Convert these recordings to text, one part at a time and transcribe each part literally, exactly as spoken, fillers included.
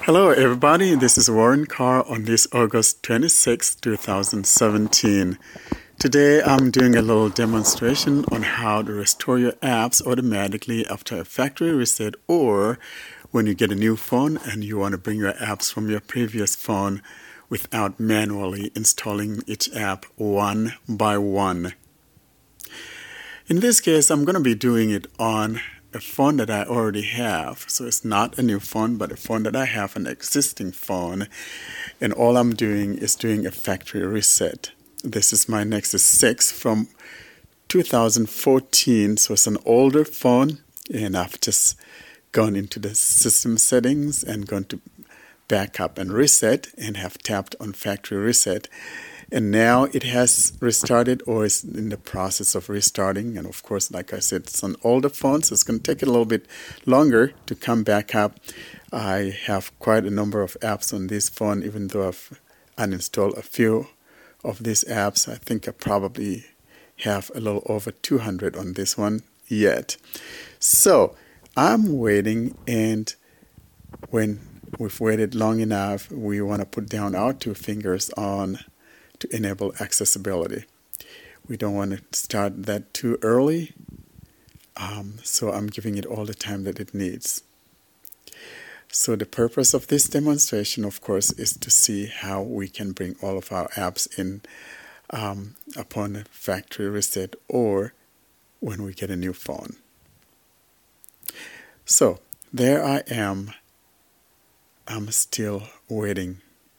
Hello, everybody. This is Warren Carr on this August twenty-sixth, twenty seventeen. Today, I'm doing a little demonstration on how to restore your apps automatically after a factory reset, or when you get a new phone and you want to bring your apps from your previous phone without manually installing each app one by one. In this case, I'm going to be doing it on a phone that I already have. So it's not a new phone, but a phone that I have, an existing phone. And all I'm doing is doing a factory reset. This is my Nexus six from two thousand fourteen. So it's an older phone. And I've just gone into the system settings and gone to backup and reset and have tapped on factory reset. And now it has restarted or is in the process of restarting. And of course, like I said, it's an older phone, so it's going to take it a little bit longer to come back up. I have quite a number of apps on this phone, even though I've uninstalled a few of these apps. I think I probably have a little over two hundred on this one yet. So I'm waiting, and when we've waited long enough, we want to put down our two fingers on to enable accessibility. We don't want to start that too early, um, so I'm giving it all the time that it needs. So the purpose of this demonstration, of course, is to see how we can bring all of our apps in um, upon a factory reset or when we get a new phone. So there I am. I'm still waiting.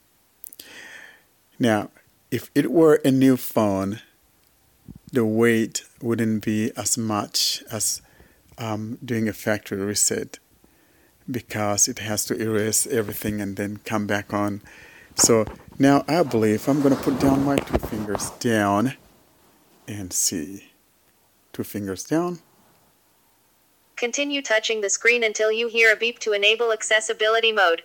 Now, if it were a new phone, the wait wouldn't be as much as um, doing a factory reset, because it has to erase everything and then come back on. So now I believe I'm going to put down my two fingers down and see. Two fingers down. Continue touching the screen until you hear a beep to enable accessibility mode.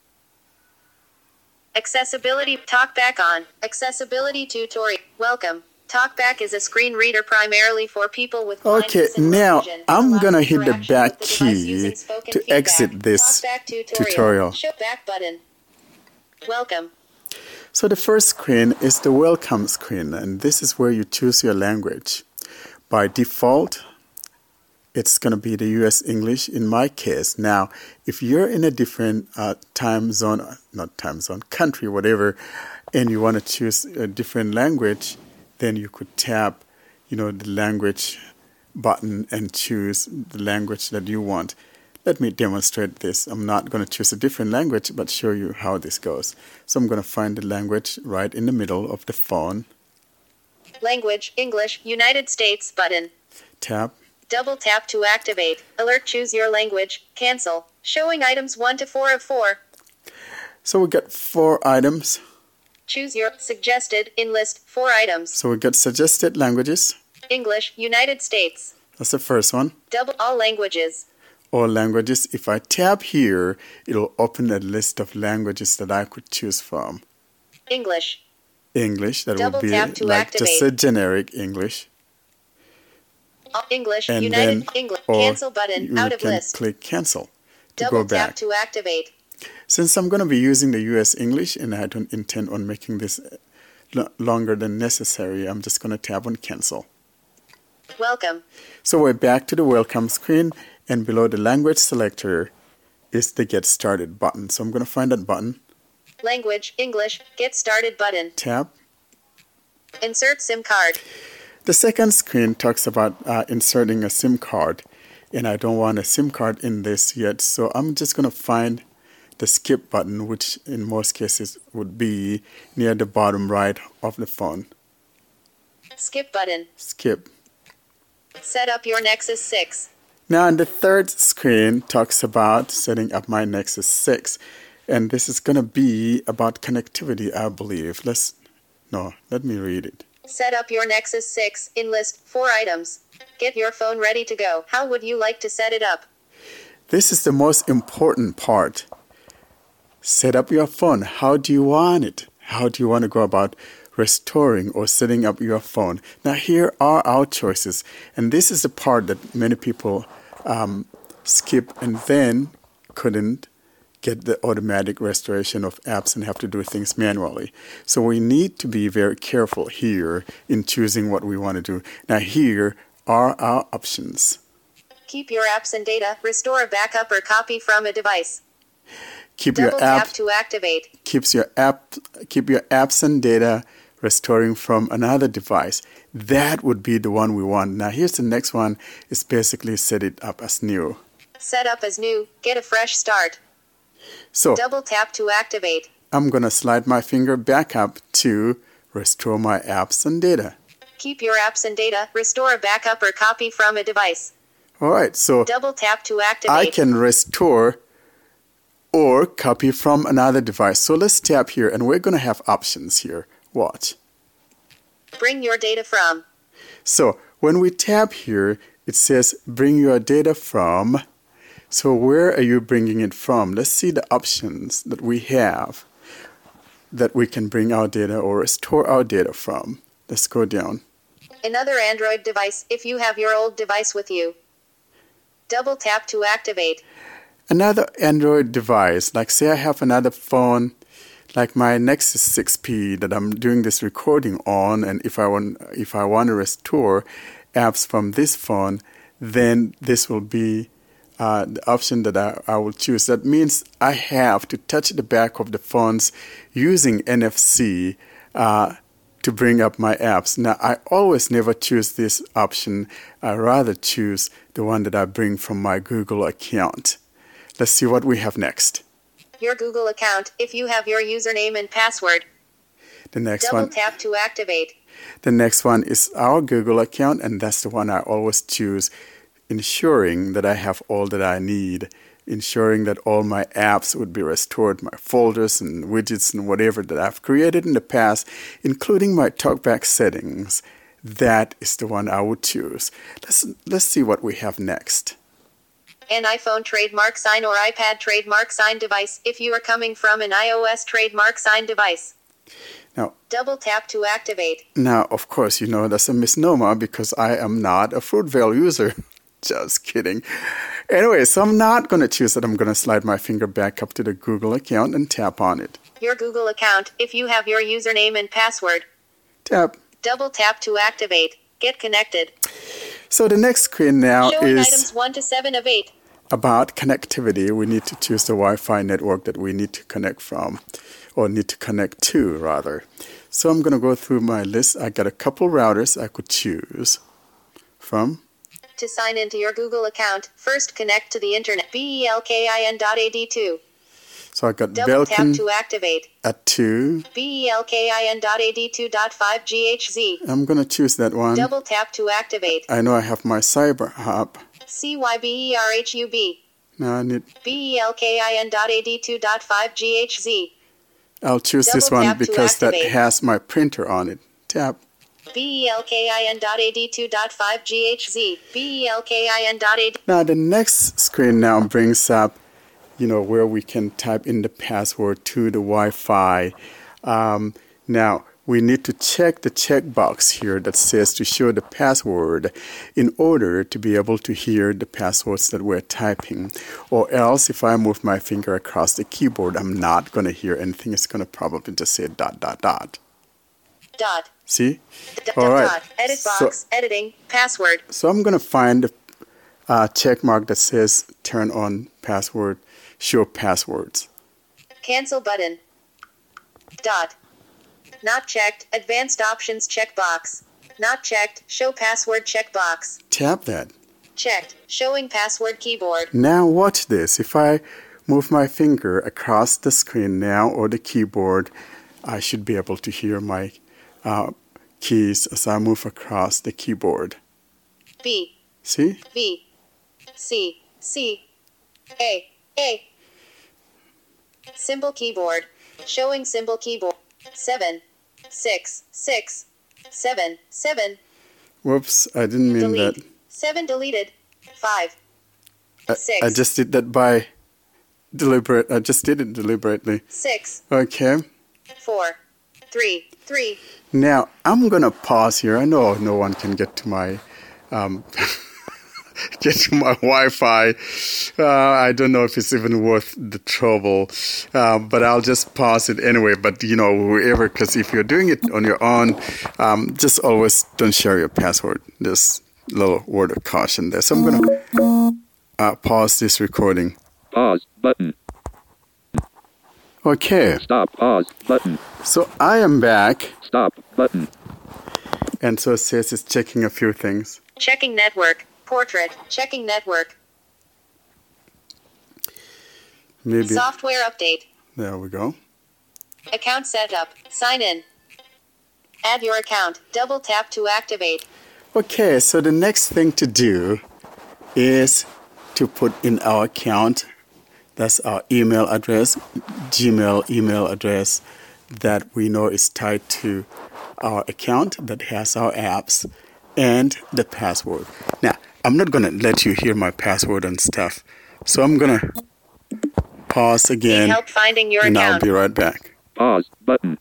Accessibility TalkBack on. Accessibility tutorial. Welcome. TalkBack is a screen reader primarily for people with Okay, blindness and now vision. I'm going to Allows hit the interaction back with the device key using spoken to feedback. exit this TalkBack tutorial. Show back button. Welcome. So the first screen is the welcome screen, and this is where you choose your language. By default, it's going to be the U S English in my case. Now, if you're in a different uh, time zone, not time zone, country, whatever, and you want to choose a different language, then you could tap, you know, the language button and choose the language that you want. Let me demonstrate this. I'm not going to choose a different language, but show you how this goes. So I'm going to find the language right in the middle of the phone. Language, English, United States button. Tap. Double tap to activate. Alert, choose your language. Cancel. Showing items one to four of four. So we got four items. Choose your suggested in list four items. So we got suggested languages. English, United States. That's the first one. Double all languages. All languages. If I tap here, it'll open a list of languages that I could choose from. English. English. That Double would be tap to like activate. just a generic English. English, And United then, English. or Cancel button. you Out of can list. click cancel to Double go tap back. to activate. Since I'm going to be using the U S English and I don't intend on making this l- longer than necessary, I'm just going to tap on cancel. Welcome. So we're back to the welcome screen, and below the language selector is the get started button. So I'm going to find that button. Language, English. Get started button. Tap. Insert SIM card. The second screen talks about uh, inserting a SIM card, and I don't want a SIM card in this yet, so I'm just going to find the skip button, which in most cases would be near the bottom right of the phone. Skip button. Skip. Set up your Nexus six. Now, the third screen talks about setting up my Nexus six, and this is going to be about connectivity, I believe. Let's, no, let me read it. Set up your Nexus six, in list four items. Get your phone ready to go. How would you like to set it up? This is the most important part. Set up your phone. How do you want it? How do you want to go about restoring or setting up your phone? Now, here are our choices. And this is the part that many people um, skip and then couldn't get the automatic restoration of apps and have to do things manually. So we need to be very careful here in choosing what we want to do. Now here are our options. Keep your apps and data. Restore a backup or copy from a device. Keep Double your tap app to activate. keeps your app keep your apps and data restoring from another device. That would be the one we want. Now here's the next one. It's basically set it up as new. Set up as new. Get a fresh start. So Double tap to activate. I'm going to slide my finger back up to restore my apps and data. Keep your apps and data. Restore a backup or copy from a device. All right, so Double tap to activate. I can restore or copy from another device. So let's tap here, and we're going to have options here. Watch. Bring your data from. So when we tap here, it says bring your data from. So where are you bringing it from? Let's see the options that we have that we can bring our data or store our data from. Let's go down. Another Android device if you have your old device with you. Double tap to activate. Another Android device, like say I have another phone, like my Nexus six P that I'm doing this recording on, and if I want, if I want to restore apps from this phone, then this will be uh, the option that I, I will choose. That means I have to touch the back of the phones using N F C uh, to bring up my apps. Now, I always never choose this option. I rather choose the one that I bring from my Google account. Let's see what we have next. Your Google account if you have your username and password. The next Double one. tap to activate. The next one is our Google account, and that's the one I always choose, ensuring that I have all that I need, ensuring that all my apps would be restored, my folders and widgets and whatever that I've created in the past, including my TalkBack settings. That is the one I would choose. Let's, let's see what we have next. An iPhone trademark sign or iPad trademark sign device if you are coming from an iOS trademark sign device. Now, Double tap to activate. now, of course, you know that's a misnomer because I am not a Fruitvale user. Just kidding. Anyway, so I'm not going to choose that. I'm going to slide my finger back up to the Google account and tap on it. Your Google account if you have your username and password. Tap. Double tap to activate. Get connected. So the next screen now Showing is items one to seven of eight. about connectivity. We need to choose the Wi-Fi network that we need to connect from, or need to connect to, rather. So I'm going to go through my list. I got a couple routers I could choose from. To sign into your Google account, first connect to the internet. belkin dot A D two. So I got Double tap Belkin to activate. at two. belkin dot A D two dot five G H Z. I'm going to choose that one. Double tap to activate. I know I have my Cyber Hub. C Y B E R H U B. Now I need, belkin dot A D two dot five G H Z. I'll choose this Double one tap to because that activate. has my printer on it. Tap. belkin dot A D two dot five G H Z. belkin dot A D. Now the next screen now brings up, you know, where we can type in the password to the Wi-Fi. Um, now we need to check the checkbox here that says to show the password in order to be able to hear the passwords that we're typing. Or else if I move my finger across the keyboard, I'm not going to hear anything. It's going to probably just say dot, dot, dot. Dot. See? Dot, All dot, right. dot. Edit So- box. Editing. Password. So I'm going to find a uh, check mark that says turn on password, show passwords. Cancel button. Dot. Not checked. Advanced options checkbox. Not checked. Show password checkbox. Tap that. Checked. Showing password keyboard. Now watch this. If I move my finger across the screen now or the keyboard, I should be able to hear my uh, keys as I move across the keyboard. B. See? V. C. C. A. A. Symbol keyboard. Showing symbol keyboard. Seven. Six. Six. Seven. Seven. Whoops, I didn't mean Delete. that. Seven deleted. Five. I, Six. I just did that by deliberate. I just did it deliberately. Six. Okay. Four. Three. Three. Now, I'm going to pause here. I know no one can get to my um, get to my Wi-Fi. Uh, I don't know if it's even worth the trouble, uh, but I'll just pause it anyway. But, you know, whoever, because if you're doing it on your own, um, just always don't share your password. Just a little word of caution there. So I'm going to uh, pause this recording. Pause button. Okay. Stop. Pause button. So I am back. Stop button. And so it says it's checking a few things. Checking network. Portrait. Checking network. Maybe. Software update. There we go. Account setup. Sign in. Add your account. Double tap to activate. Okay, so the next thing to do is to put in our account. That's our email address, Gmail email address that we know is tied to our account that has our apps, and the password. Now, I'm not going to let you hear my password and stuff, so I'm going to pause again, Need help finding your and account. I'll be right back. Pause button.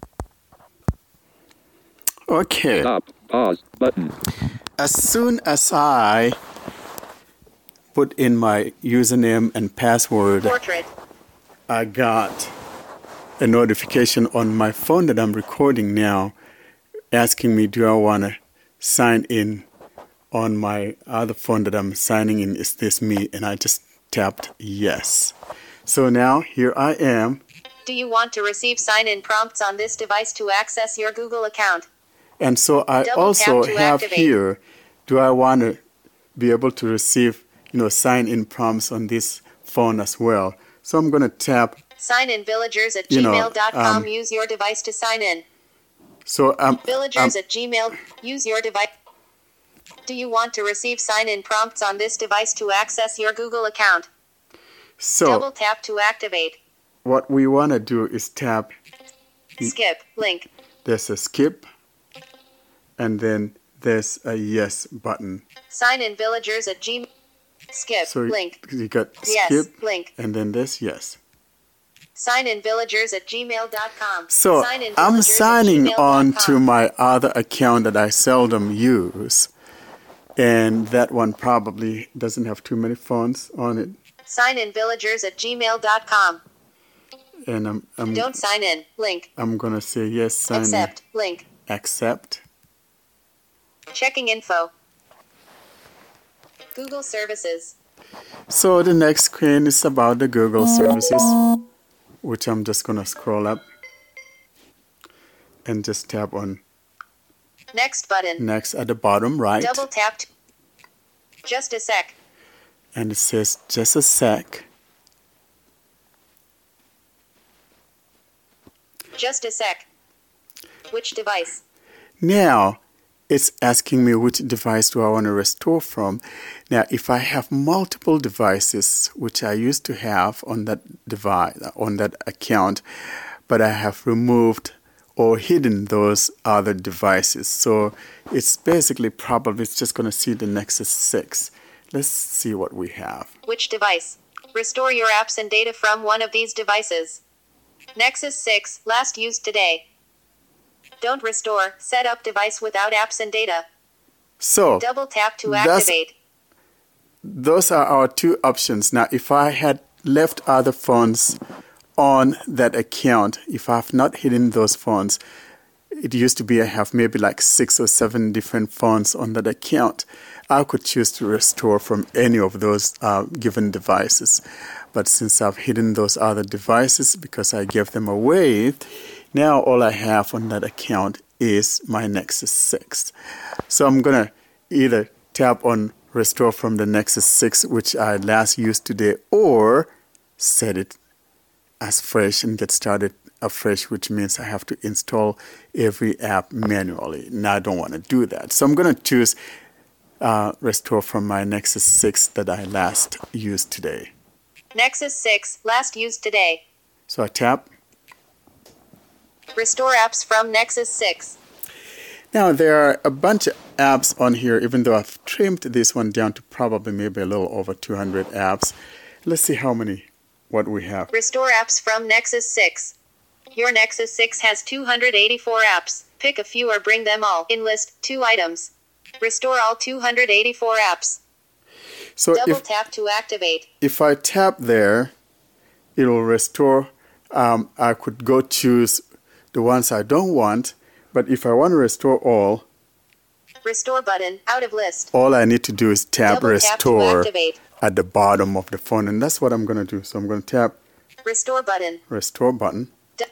Okay. Stop. Pause button. As soon as I put in my username and password, Portrait. I got a notification on my phone that I'm recording now asking me, do I want to sign in on my other phone that I'm signing in? Is this me? And I just tapped yes. So now here I am. Do you want to receive sign-in prompts on this device to access your Google account? And so I Double also tap to have activate. here, do I want to be able to receive, you know, sign-in prompts on this phone as well? So I'm going to tap. Sign in villagers at You know, gmail dot com. um, Use your device to sign in. So I'm, Villagers I'm at Gmail. Use your device. Do you want to receive sign-in prompts on this device to access your Google account? so Double tap to activate. what we want to do is tap. Skip. Link. There's a skip, and then there's a yes button. Sign in villagers at Gmail. Skip. So Link. you got Yes. skip, Link. and then there's yes. Sign in villagers at gmail dot com. So Sign in I'm villagers at signing gmail dot on com. to my other account that I seldom use, and that one probably doesn't have too many phones on it. Sign in villagers at gmail dot com. And I'm I'm Don't sign in. Link. I'm gonna say yes, sign Accept. Link. in. Accept. Checking info. Google services. So the next screen is about the Google services, which I'm just gonna scroll up and just tap on Next button. next at the bottom right, Double tap. to- Just a sec. and it says just a sec. Just a sec. Which device? Now, it's asking me which device do I want to restore from. Now, if I have multiple devices, which I used to have on that device, on that account, but I have removed or hidden those other devices. So it's basically probably it's just going to see the Nexus six. Let's see what we have. Which device? Restore your apps and data from one of these devices. Nexus six, last used today. Don't restore, set up device without apps and data. So Double tap to That's- activate. those are our two options. Now, if I had left other phones on that account, if I've not hidden those phones, it used to be I have maybe like six or seven different phones on that account. I could choose to restore from any of those uh, given devices. But since I've hidden those other devices because I gave them away, now all I have on that account is my Nexus six. So I'm going to either tap on restore from the Nexus six, which I last used today, or set it as fresh and get started afresh, which means I have to install every app manually. Now I don't want to do that. So I'm going to choose uh, restore from my Nexus six that I last used today. Nexus six, last used today. So I tap. Restore apps from Nexus six. Now there are a bunch of apps on here, even though I've trimmed this one down to probably maybe a little over two hundred apps. Let's see how many, what we have. Restore apps from Nexus six. Your Nexus six has two hundred eighty-four apps. Pick a few or bring them all. In list, two items. Restore all two hundred eighty-four apps. So Double if, tap to activate. if I tap there, it will restore. Um, I could go choose the ones I don't want, but if I want to restore all, Restore button. Out of list. all I need to do is tap Double tap to restore activate. at the bottom of the phone, and that's what I'm going to do. So I'm going to tap Restore button. restore button. D-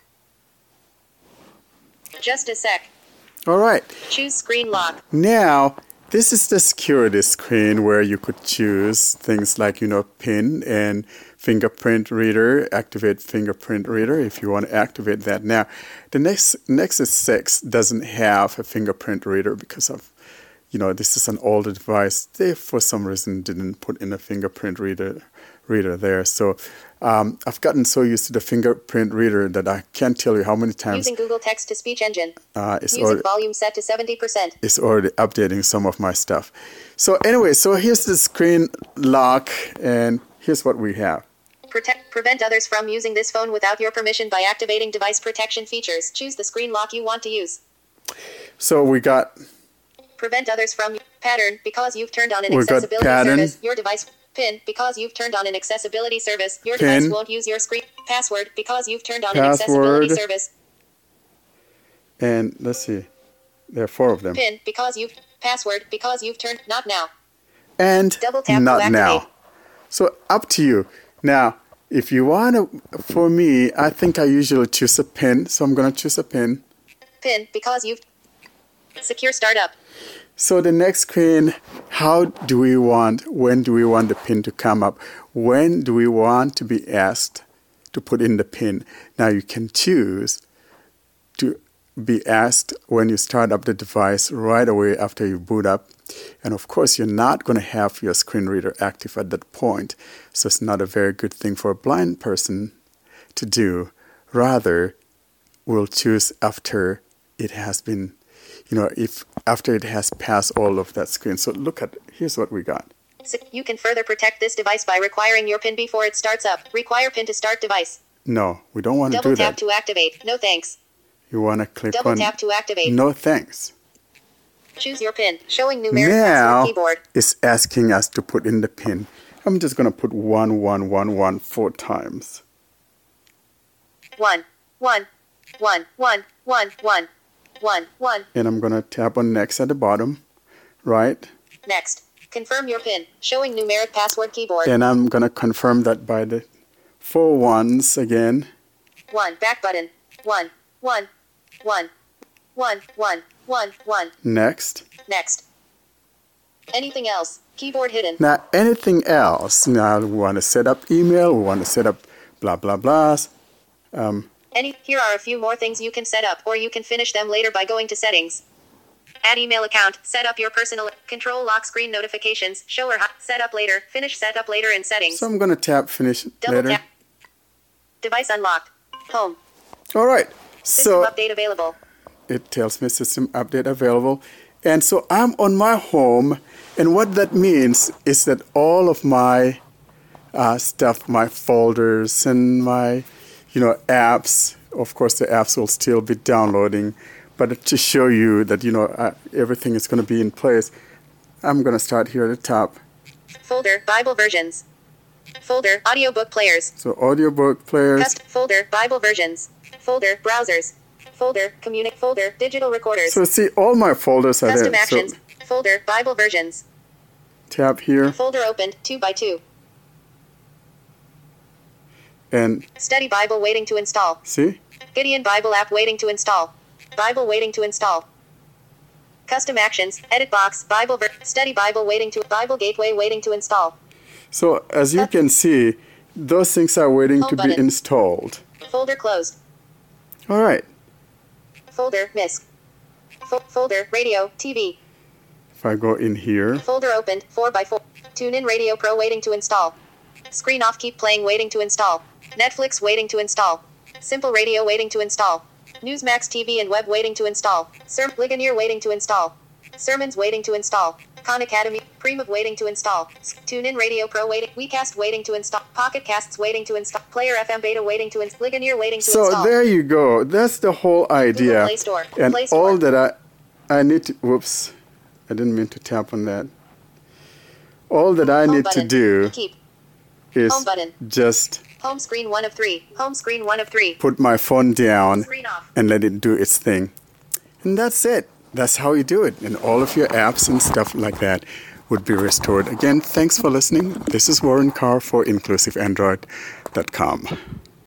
Just a sec. All right. Choose screen lock. Now, this is the security screen where you could choose things like, you know, PIN and fingerprint reader, activate fingerprint reader if you want to activate that. Now, the next Nexus six doesn't have a fingerprint reader because of, you know, this is an older device. They, for some reason, didn't put in a fingerprint reader reader there. So um, I've gotten so used to the fingerprint reader that I can't tell you how many times Using Google Text-to-Speech Engine. uh, it's Music already, volume set to seventy percent. it's already updating some of my stuff. So anyway, so here's the screen lock, and here's what we have. Protect, prevent others from using this phone without your permission by activating device protection features. Choose the screen lock you want to use. So we got Prevent others from pattern because you've turned on an We got accessibility pattern. service. Your device pin because you've turned on an accessibility service. Your Pin. device won't use your screen password because you've turned on an Password. accessibility service. and let's see, there are four of them. Pin because you've password because you've turned not now. And Double tap to not activate. now. So up to you. Now, if you want to, for me, I think I usually choose a pin, so I'm going to choose a pin. Pin because you've secure startup. So the next screen, how do we want, when do we want the pin to come up? When do we want to be asked to put in the pin? Now you can choose to be asked when you start up the device right away after you boot up. And of course, you're not going to have your screen reader active at that point. So it's not a very good thing for a blind person to do. Rather, we'll choose after it has been, you know, if after it has passed all of that screen. So look at, here's what we got. You can further protect this device by requiring your pin before it starts up. Require pin to start device. No, we don't want to Double do tap that. to activate. No thanks. You want to click Double on tap to activate. no thanks. Choose your pin. Showing numeric Now password keyboard. it's asking us to put in the pin. I'm just going to put one one one one four times. One, one, one, one, one, one, one, one. And I'm going to tap on next at the bottom, right? Next. Confirm your pin. Showing numeric password keyboard. And I'm going to confirm that by the four ones again. One. Back button. One, one, one, one, one, one, one. Next. Next. Anything else? Keyboard hidden. Now, anything else? Now, we want to set up email. We want to set up blah, blah, blahs. Um, Any? Here are a few more things you can set up, or you can finish them later by going to settings. Add email account. Set up your personal. Control lock screen notifications. Show or hide. Set up later. Finish set up later in settings. so I'm going to tap finish Double later. tap. Device unlocked. Home. All right. System So update available. it tells me system update available. And so I'm on my home. And what that means is that all of my uh, stuff, my folders and my, you know, apps, of course the apps will still be downloading. But to show you that, you know, uh, everything is going to be in place, I'm going to start here at the top. Folder. Bible versions. Folder. Audiobook players. So audiobook players. Cust folder. Bible versions. Folder. Browsers. Folder. Communic. Folder. Digital recorders. So see, all my folders are Custom there. actions. So Folder. Bible versions. tap here Folder opened. Two by two. and Study Bible waiting to install. see? Gideon Bible app waiting to install. Bible waiting to install. Custom actions. Edit box. Bible ver- Study Bible waiting to Bible gateway waiting to install. So as you can see, those things are waiting Home to be button. installed. Folder closed. All right. Folder miss. Fo- folder radio T V. If I go in here, Folder opened. four by four. TuneIn Radio Pro waiting to install. Screen off keep playing waiting to install. Netflix waiting to install. Simple Radio waiting to install. Newsmax T V and web waiting to install. Serm Ligonier waiting to install. Sermons waiting to install. Khan Academy Primov waiting to install. TuneIn Radio Pro waiting. WeCast waiting to install. Pocket Casts waiting to install. Player F M Beta waiting to install. Ligonier waiting to so install. there you go. That's the whole idea. Play Store. And Play Store. all that I, I need to, whoops, I didn't mean to tap on that. all that I Home need to button. do Keep. is Home button. just Home screen one of three. Home screen one of three. put my phone down Screen off. and let it do its thing. And that's it. That's how you do it. And all of your apps and stuff like that would be restored. Again, thanks for listening. This is Warren Carr for inclusive android dot com.